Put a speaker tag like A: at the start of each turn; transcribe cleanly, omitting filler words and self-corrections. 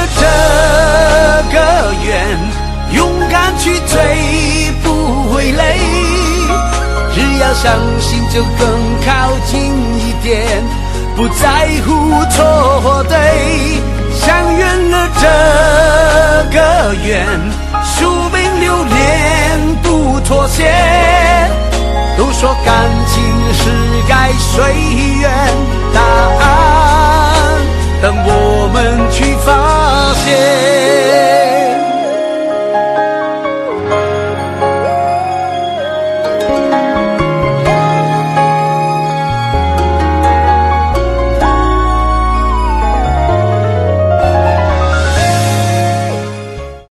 A: 了这个愿，勇敢去追，不会累。只要相信就更靠近一点，不在乎错对。相圆了这个愿，宿命流连不妥协。都说感情是该随缘，答案等我们去发现。